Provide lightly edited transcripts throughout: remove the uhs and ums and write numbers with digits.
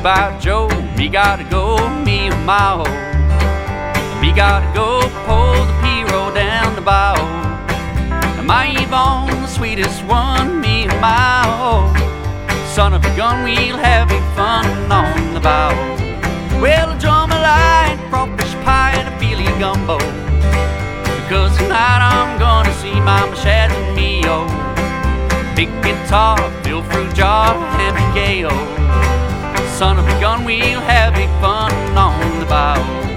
about Joe, me gotta go, me and my hoe. Me gotta go pull the P-roll down the bow. And my Yvonne, the sweetest one, me and my hoe. Son of a gun, we'll have fun on the bow. Well, a drum a line, crawfish pie and a Feely gumbo. Because tonight I'm gonna see Mama Shaz and me, oh. Big guitar, fill fruit jar, ham and gay, oh. Son of a gun, we'll have fun on the bow.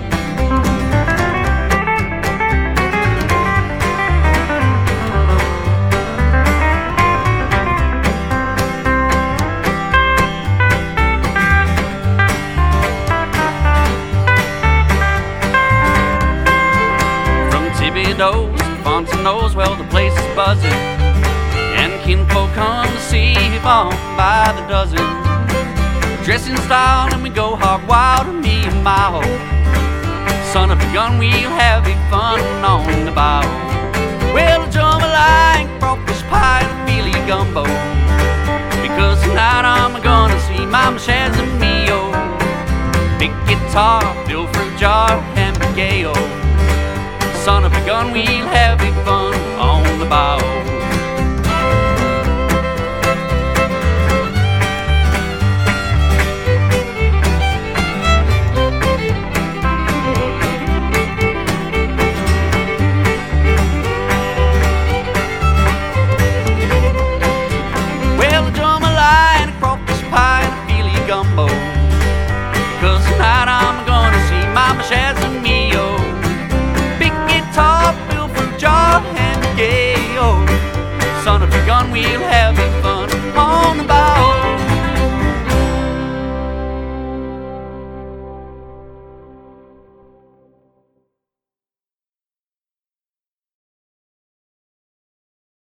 Thibodeau's, Fontenot's, well, the place is buzzing. And kinfolk come to see Yvonne by the dozen. Dress in style and we go hog wild, and me and my hoe. Son of a gun, we'll have fun on the bow. Well, a jambalaya, crawfish pie, and a Feely gumbo. Because tonight I'm gonna see Mama Shaz and me, oh. Big guitar, fill fruit jar, ham and gay, oh. Son of a gun, we'll have fun on the bow. Well, a jambalaya and a crawfish pie and a Feely gumbo. Because tonight I'm gonna see Mama Shaz and me, oh. Fill fruit jar and gay, oh. Son of a gun, we'll have fun on the bow.